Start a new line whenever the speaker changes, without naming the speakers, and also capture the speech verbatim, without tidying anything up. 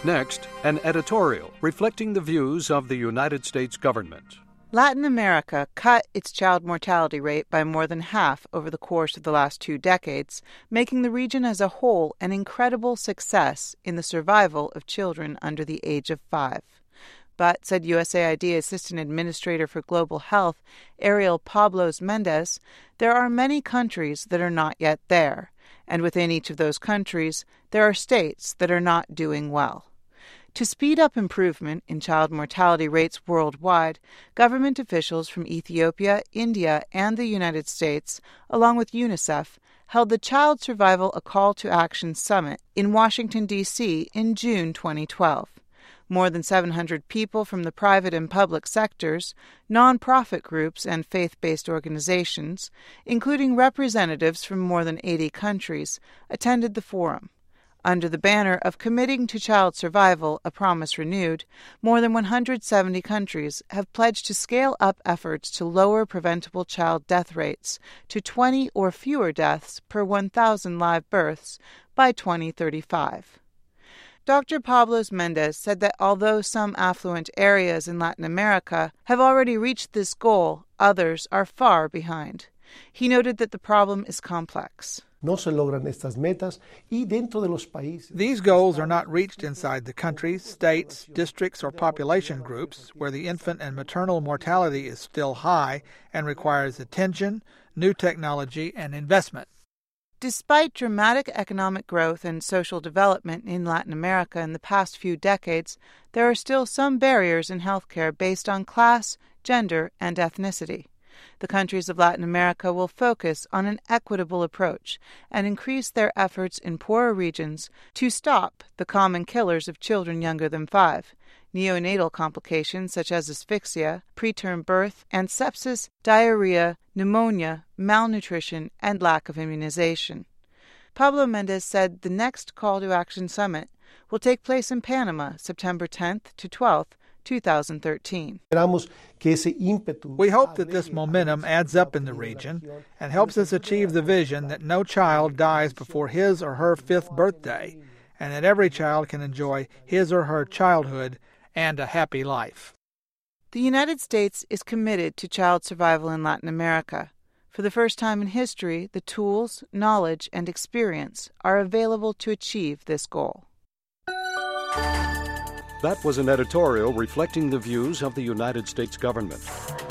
Next, an editorial reflecting the views of the United States government.
Latin America cut its child mortality rate by more than half over the course of the last two decades, making the region as a whole an incredible success in the survival of children under the age of five. But, said U S A I D Assistant Administrator for Global Health, Ariel Pablos-Mendez, there are many countries that are not yet there, and within each of those countries, there are states that are not doing well. To speed up improvement in child mortality rates worldwide, government officials from Ethiopia, India, and the United States, along with UNICEF, held the Child Survival A Call to Action Summit in Washington, D C in June twenty twelve. More than seven hundred people from the private and public sectors, nonprofit groups, and faith-based organizations, including representatives from more than eighty countries, attended the forum. Under the banner of Committing to Child Survival, A Promise Renewed, more than one hundred seventy countries have pledged to scale up efforts to lower preventable child death rates to twenty or fewer deaths per one thousand live births by twenty thirty-five. Doctor Pablos-Mendez said that although some affluent areas in Latin America have already reached this goal, others are far behind. He noted that the problem is complex.
No se logran estas metas y dentro de los países.
These goals are not reached inside the countries, states, districts, or population groups where the infant and maternal mortality is still high and requires attention, new technology, and investment.
Despite dramatic economic growth and social development in Latin America in the past few decades, there are still some barriers in healthcare based on class, gender, and ethnicity. The countries of Latin America will focus on an equitable approach and increase their efforts in poorer regions to stop the common killers of children younger than five, neonatal complications such as asphyxia, preterm birth, and sepsis, diarrhea, pneumonia, malnutrition, and lack of immunization. Pablos-Mendez said the next Call to Action Summit will take place in Panama, September tenth to twelfth, two thousand thirteen.
We hope that this momentum adds up in the region and helps us achieve the vision that no child dies before his or her fifth birthday, and that every child can enjoy his or her childhood and a happy life.
The United States is committed to child survival in Latin America. For the first time in history, the tools, knowledge, and experience are available to achieve this goal.
That was an editorial reflecting the views of the United States government.